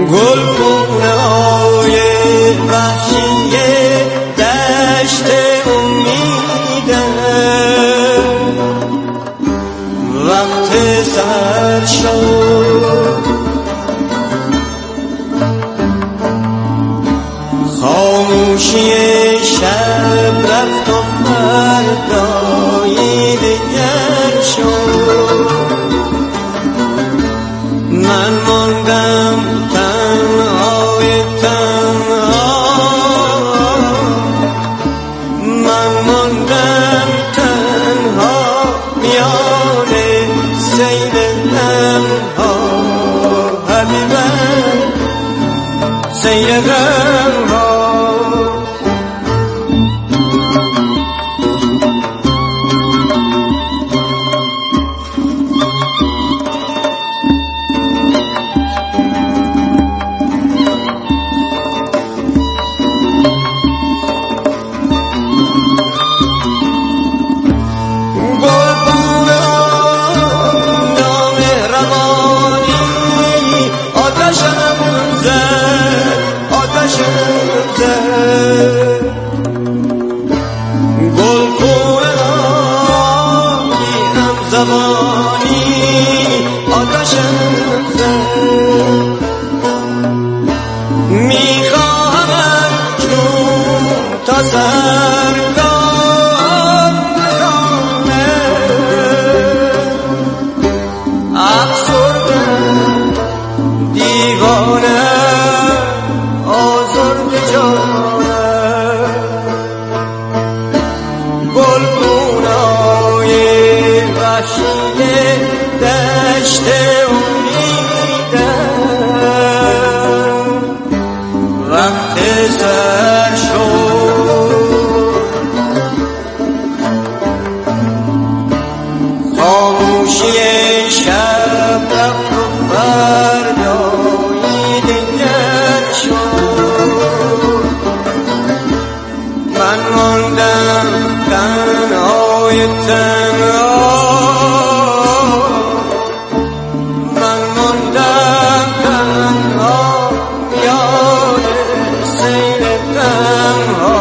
گلخونه‌های وحشی دشت امیدم وقت سحر شد خاموشی شب رفت و فردایی دیگر شد من ماندم تنهای تنها من ماندم تنها میان سیل غمها حبیبم سیل غمها میخواهم جون تا سرگاه بخانه افسردم دیوانه آزرده جانم گلخونه‌های وحشی دشت وقت سر شد خاموشی شب رفت و فردایی دیگر شد من ماندم تنهای تنها من ماندم تنها میان سیل غمها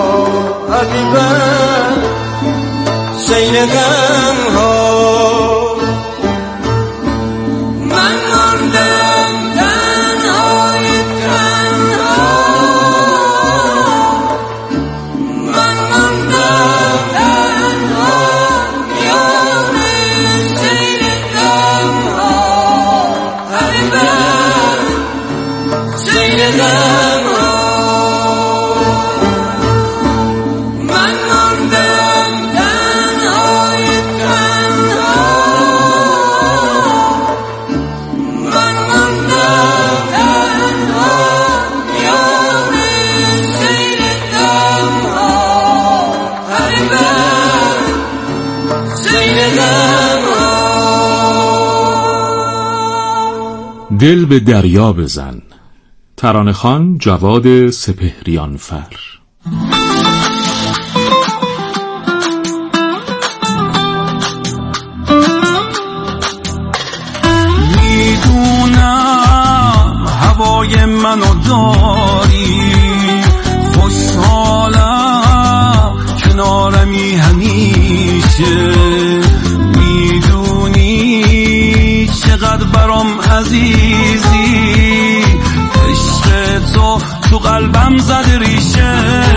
حبیبم سیل غمها من ماندم تنهای تنها من ماندم تنها میان سیل غمها حبیبم سیل غمها من ماندم تنهای تنها من ماندم تنها میان سیل غمها حبیبم سیل غمها دل به دریا بزن. ترانه‌خوان جواد سپهریانفر. میدونم هوای منو داری خوشحالم کنارمی همیشه میدونی چقدر برام عزیزی عشق تو قلبم زده ریشه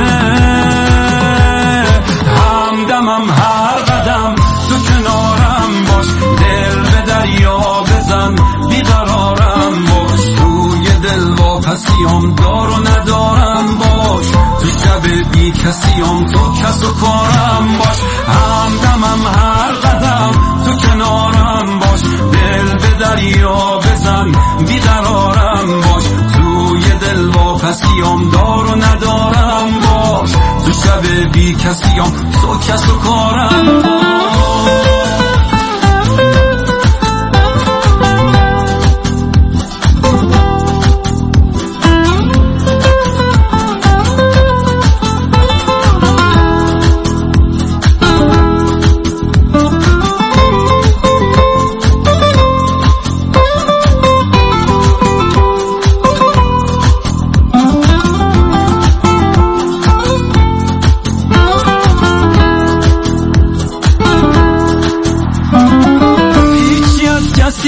همدمم هر قدم تو کنارم باش دل به دریا بزن بیقرارم باش توی دل واپسیام دار و ندارم باش تو شب بی کسیام تو کس و کارم باش همدمم هر قدم تو کنارم باش دل به دریا بزن بیقرارم باش توی دل واپسیام دار و ندارم باش تو شب بی کسیام تو کس و کارم باش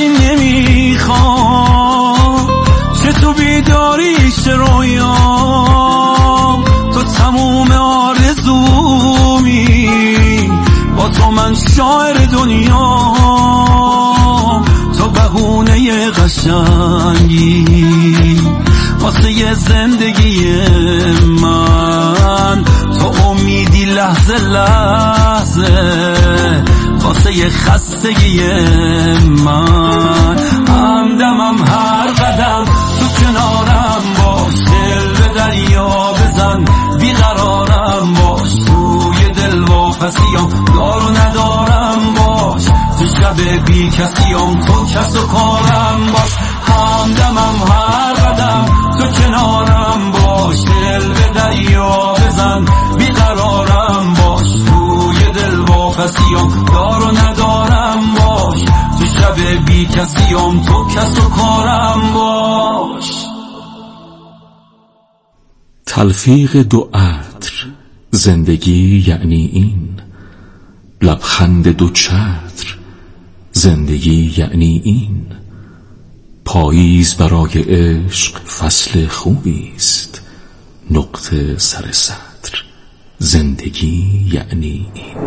ولی نمیخوام، چه تو بیداری چه رویام، تو تموم آرزومی، با تو من شاعر دنیام، تو بهونه قشنگی واسه یه زندگی من، تو امیدی لحظه لحظه واسه یه خستگی من. همدمم هر قدم تو کنارم باش، دل به دریا بزن بیقرارم باش، توی دل واپسیام دار و ندارم باش، تو شب بی کسیم تو کس و کارم باش. همدمم هر قدم تو کنارم باش، دل به دریا بزن بیقرارم باش، توی دل واپسیام دار و ندارم باش، تو شب بی کسیم تو کس و کارم باش. تلفیق دو عطر زندگی یعنی این، لبخند دو چتر زندگی یعنی این، پاییز برای عشق فصل خوبی است، نقطه سر سطر زندگی یعنی این.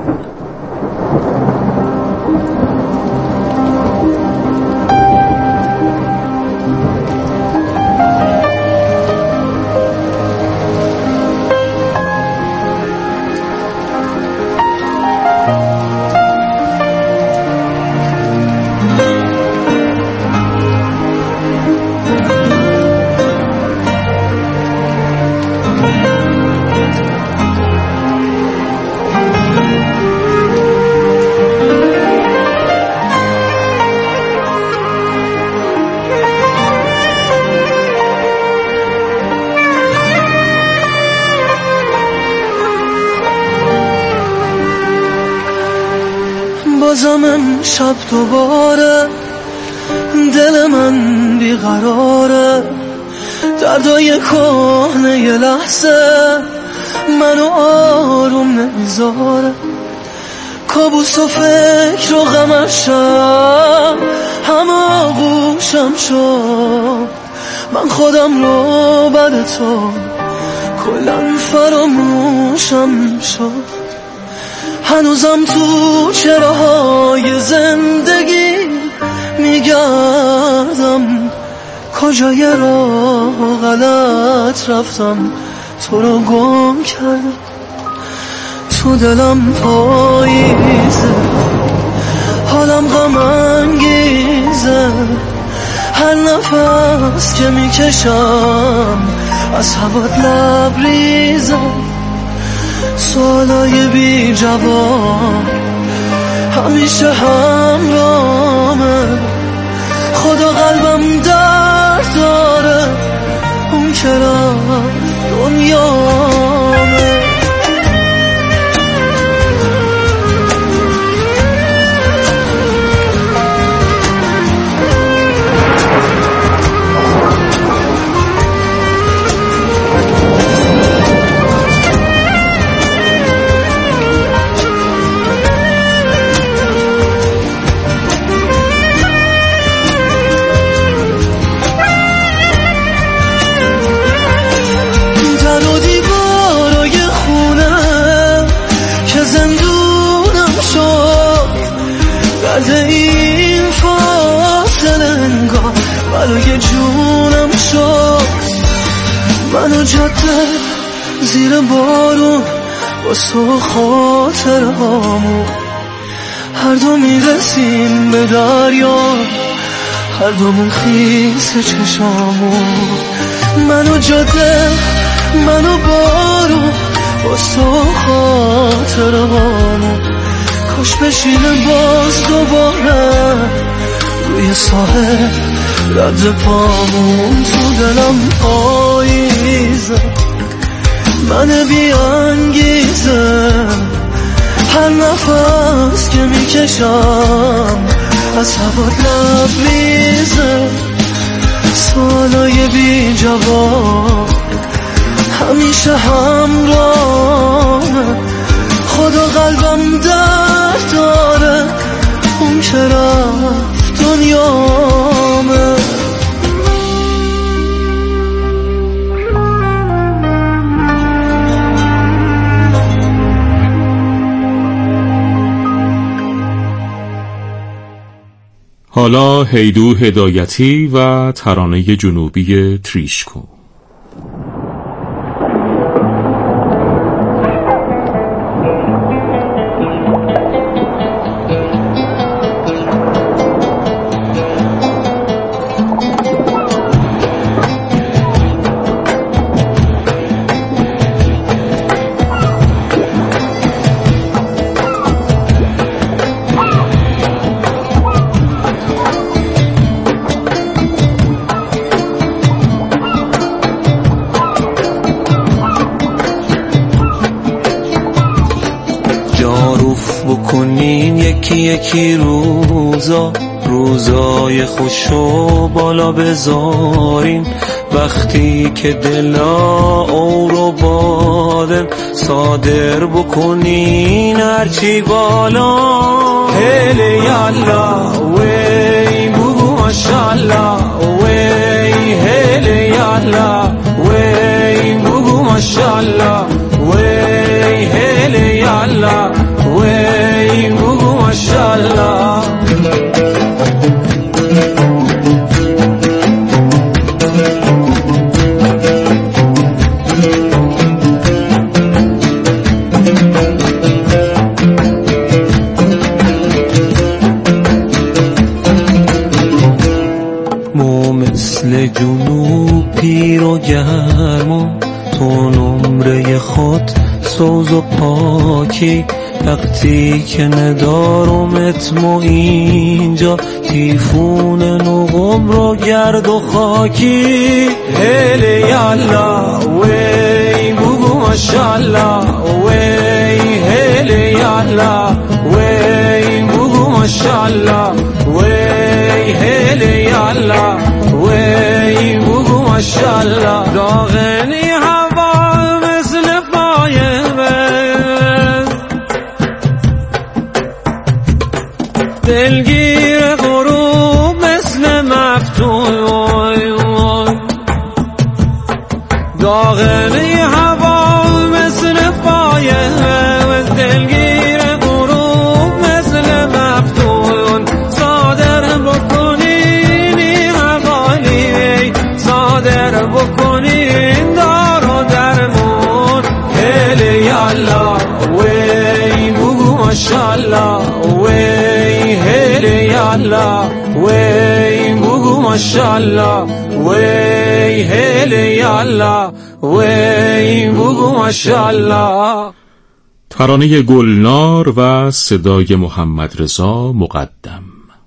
بازم امشب دوباره دل من بیقراره، دردای کهنه یه لحظه منو آروم نمیذاره، کابوس و فکر و غمشم همه آغوشم شد، من خودم رو بعد تو کلن فراموشم شد، هنوزم تو چراهای زندگی میگردم، کجای راه غلط رفتم تو رو گم کردم، تو دلم پاییزه حالم غم انگیزه، هر نفس که میکشم از هوات لبریزه، سوالای بی جواب همیشه همراهمه، خدا قلبم درد داره اون که رفت دنیامه. این فاصله انگار برای جونم شد، منو جاده زیر بارون واسه خاطر هامون، هر دو میرسیم به دریا، هر دومون خیس چشامون، منو جاده منو بارون واسه خاطر هامون، کاش بشینه باز دوباره روی ساحل رد پامون، تو دلم پاییزه من بی انگیزه، هر نفس که میکشم از هوات لبریزه، سوالای بی جواب همیشه همراهمه، خدا قلبم درد داره اون که رفت دنیامه. حالا هیدو هدایتی و ترانه جنوبی تریشکو. بکنین یکی یکی روزای خوشو بالا بذارین، وقتی که دلا اورو بادن صادر بکنین هرچی بالا. هلی یالا وی بگو ماشالله وی، هلی یالا وی بگو ماشالله وی، هلی یالا وی بگو ماشالله. ما مثل جنوب پیر و گرما، تو نمره خود سوز و پاکی، وقتی که ندارمت ما اینجا تیفون نقم رو گرد و خاکی. هلی یالا وی بگو ماشالله وی، هلی یالا وی بگو ماشالله وی، هلی یالا وی بگو ماشالله. داغنی هوا مثل پایه دلگیر غروب مثل مفتون، داغنی هوا مثل پایه دلگیر غروب مثل مفتون. صادر بکنین حوالی، صادر بکنین دار و درمون. هلی یالا وی بگو ماشالله وی، هلی یالا وی بگو ماشالله وی، هلی یالا وی بگو ماشالله. ترانه گلنار و صدای محمد رضا مقدم.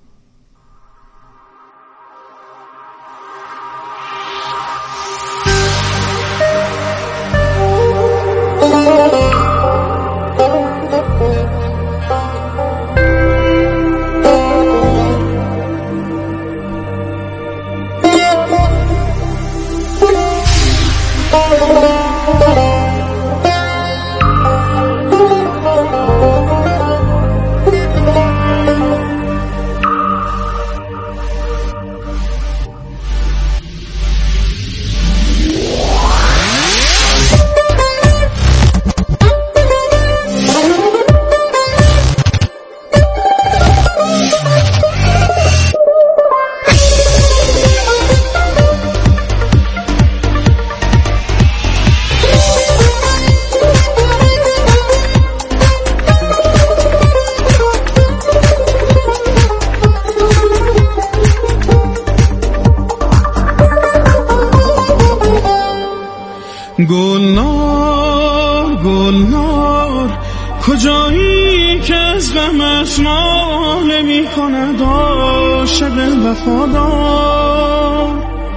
گلنار گلنار کجایی که از غمت ناله می کند عاشق وفادار.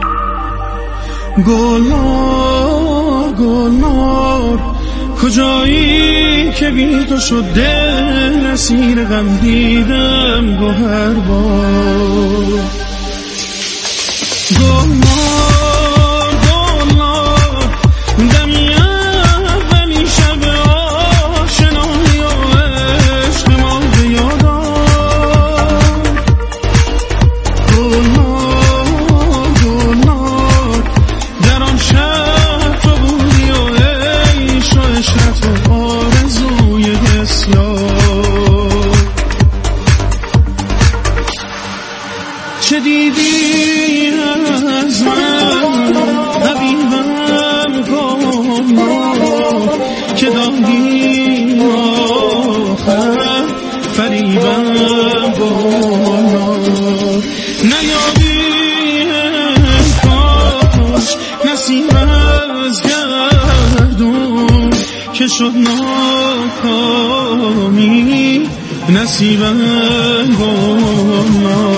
گلنار گلنار کجایی که بی تو شد دل اسیر غم دیدم گوهر بار. گلنار گلنار دمی اولی شب آشنایی و عشق ما به یاد آر. از من حبیبم کن که دادی آخر فریبم کن نیادی کاش نسیم از گردون که شد ناکامی نصیبم گناه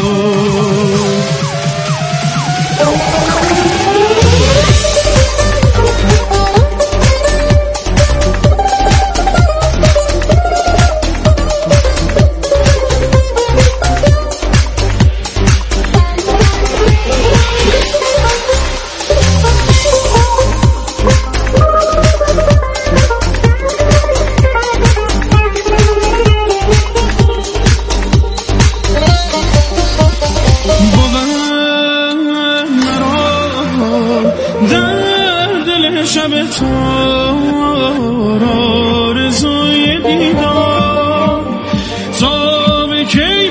شب تو آرزوی دیدار تا به کی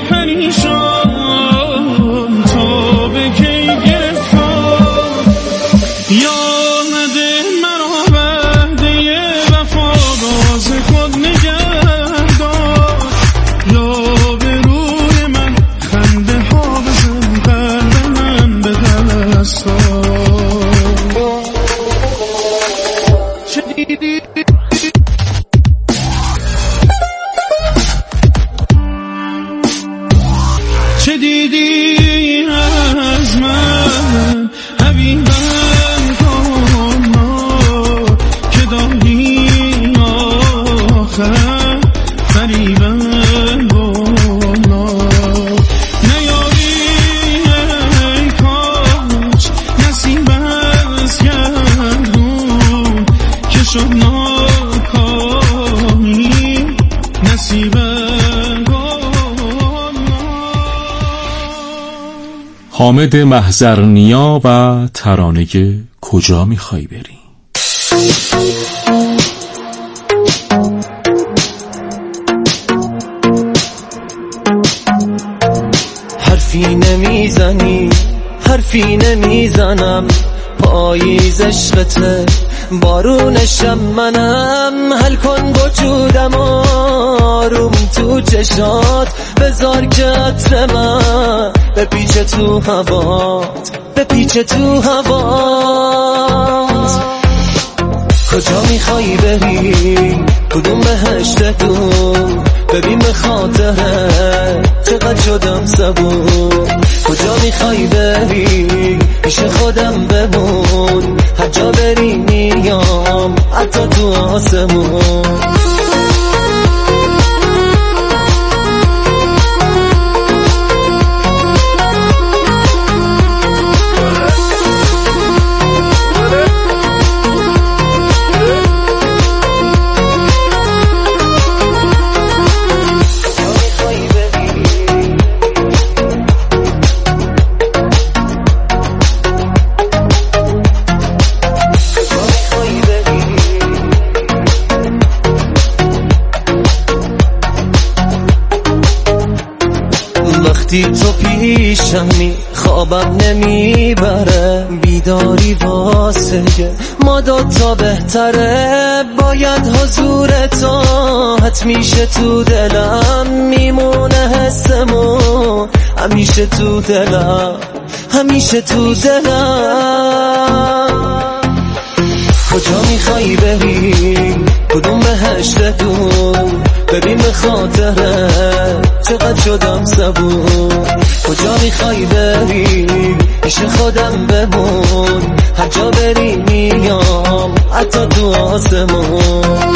پریشان تا به کی گرفتار یاد مرا وعده وفا باز خود نگه دار یا به روی من خنده ها بزن قلب من به دستار چه دیدی از من حبیبم کن که داری آخر فریبم کن نیاری ای کاش نصیب از گردون که شد ناکامی نصیبم. حامد محضرنیا و ترانه کجا میخوای بری. حرفی نمیزنی حرفی نمیزنم پاییز عشقته بارونشم منم حل کن وجودم آروم تو چشات بذار که عطر من بپیچه تو هوات بپیچه تو هوات کجا میخوایی بری کدوم بهشت دور ببین به خاطره چقدر شدم صبور کجا میخوایی بری پیش خودم بمون هر جا بری میام حتی تو آسمون وقتی تو پیشمی خوابم نمیبره بیداری واسه ما دوتا بهتره باید حضور تو حتمیشه تو دلم میمونه حسمون همیشه تو دلم همیشه تو دلم کجا میخوایی بری کدوم بهشت دور ببین به خاطره چقدر شدم صبور کجا میخوایی بری پیش خودم بمون هر جا بری میام حتی تو آسمون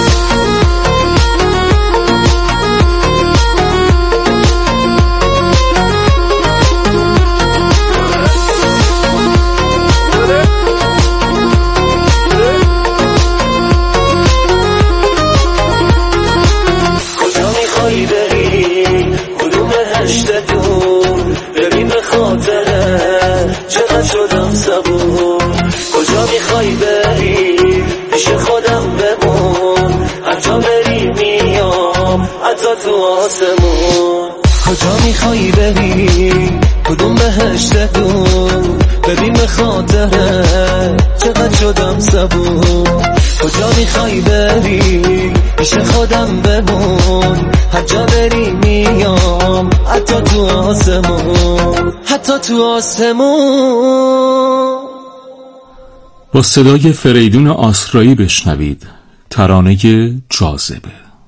چقدر شدم صبور کجا میخوایی بری پیش خودم بمون هر جا بری میام حتی تو آسمون کجا میخوایی بری کدوم بهشت دور. ببین به خاطره چقدر شدم صبور. کجا میخوای بری پیش خودم بمون. هر جا بری میام حتی تو آسمون، حتی تو آسمون. با صدای فریدون آسرایی بشنوید ترانه جاذبه.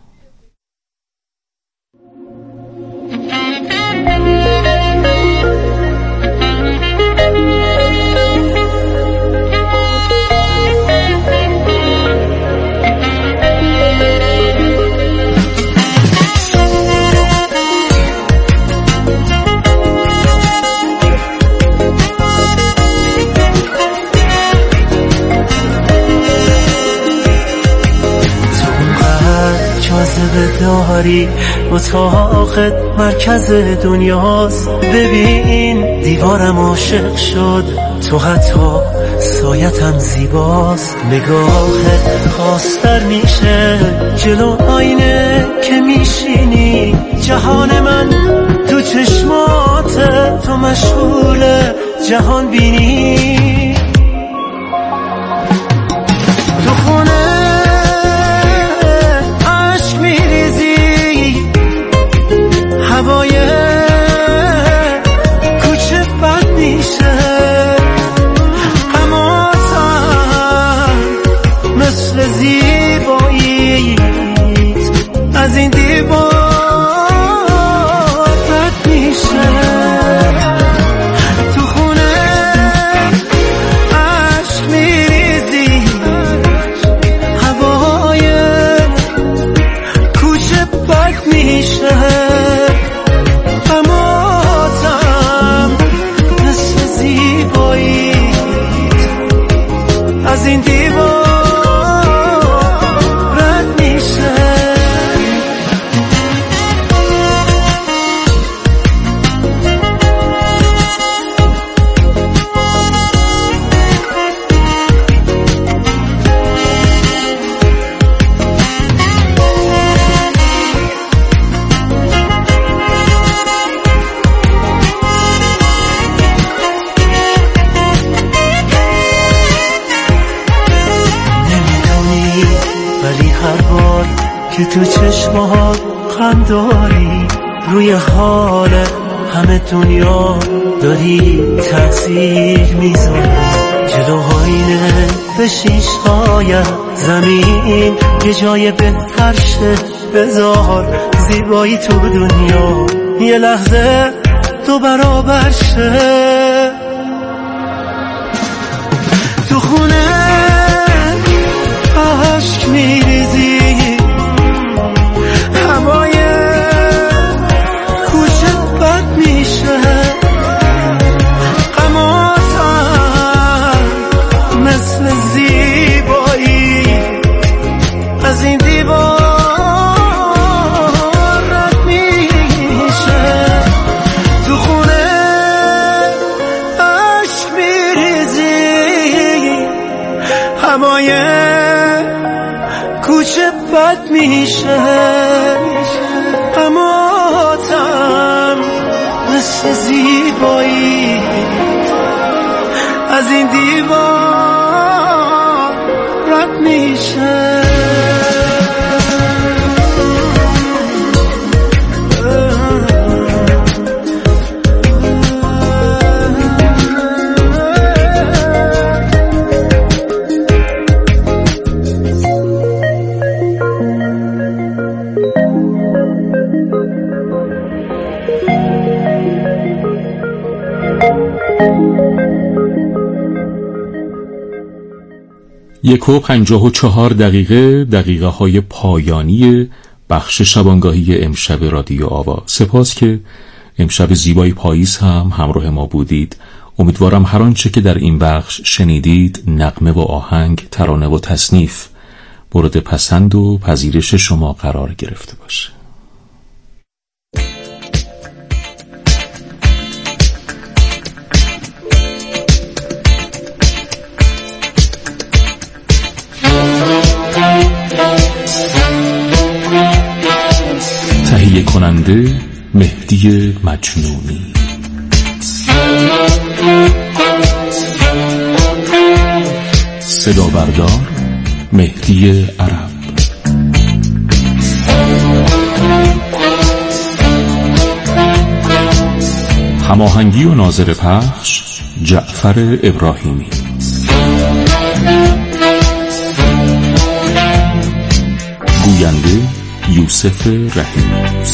داری اتاقت مرکز دنیاست. ببین دیوارم عاشق شد، تو حتی سایتم زیباست. نگاهت خواستر میشه جلو آینه که میشینی. جهان من تو چشمات، تو مشغول جهان بینی. تو خونه هوای کوچه بد میشه. غماتم مثل زیباییت از این دیوار رد میشه. تو خونه عشق میریزی، هوای کوچه بد میشه. از این دیوار رد میشه. که تو چشمات خنداری، روی حال همه دنیا داری تأثیر میذاری. جلو آینه بشین شاید زمین یه جای بهتر شه. بذار زیبایی تو دنیا یه لحظه تو برابر شه. تو خونه عشق میریزی، هوای کوچه بد میشه. غماتم مثل زیبایی از این دیوار رد میشه. تو خونه عشق میریزی، هوای کوچه بد میشه. غماتم مثل زیبایی از این دیوار رد میشه. یک و 54 دقیقه های پایانی بخش شبانگاهی امشب رادیو آوا. سپاس که امشب زیبای پاییز هم همراه ما بودید. امیدوارم هر آنچه که در این بخش شنیدید، نغمه و آهنگ، ترانه و تصنیف، مورد پسند و پذیرش شما قرار گرفته باشه. تهیه کننده مهدی مجنونی. صدا بردار مهدی عرب، هماهنگی و ناظر پخش جعفر ابراهیمی، گوینده یوسف رحیمی.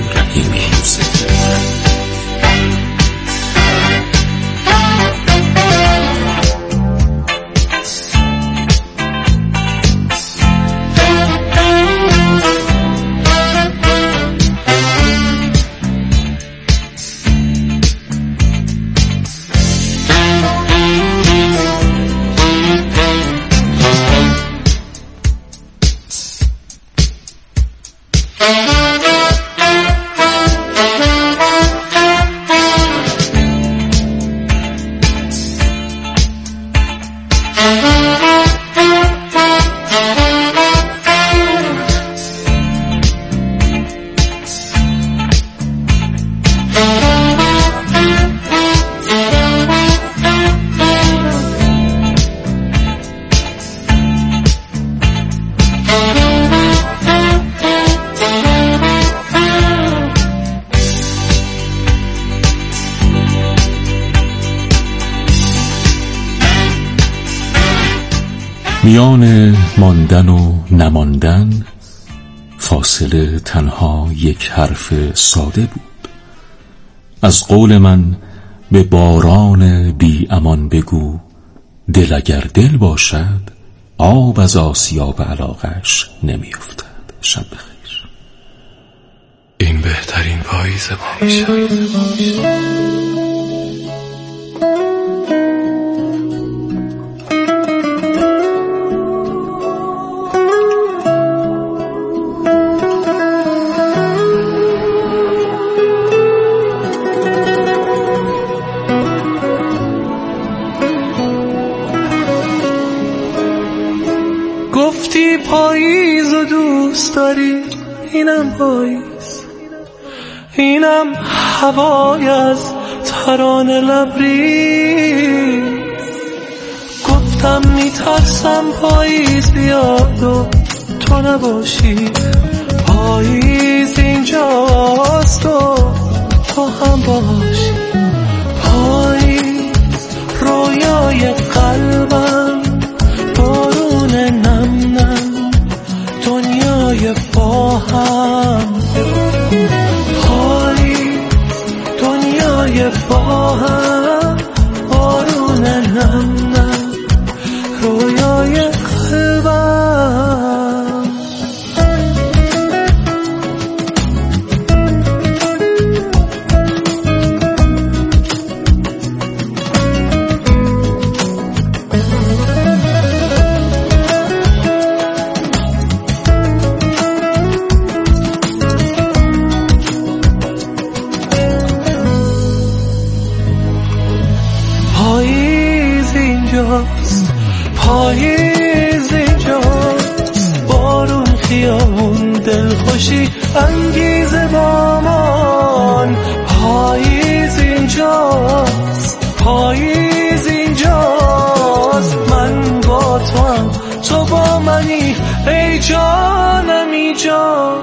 میان ماندن و نماندن فاصله تنها یک حرف ساده بود. از قول من به باران بی امان بگو، دل اگر دل باشد آب از آسیاب علاقش نمی افتد. شب بخیر. این بهترین پاییز ما میشه. گفتی پاییز و دوست داری، اینم پاییز، اینم هوای از ترانه لبریز. گفتم میترسم پاییز بیاد و تو نباشی، پاییز اینجاست و تو هم باشی. پاییز رویای قلبم، بارون نم نم دنیای با هم. پاییز دنیای با هم، بارون نم نم رویای قلبم. پاییز اینجاست، پاییز اینجاست، بارون خیابون دلخوشی انگیزه بامان. پاییز اینجاست، پاییز اینجاست، من با تو هم تو با منی ای جانم ای جان.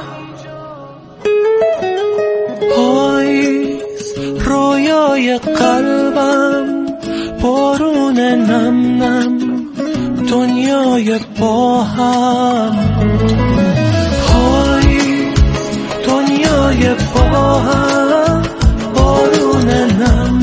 پاییز رویای قلبم، بارون نم نم دنیای با هم. پاییز دنیای با هم، بارون نم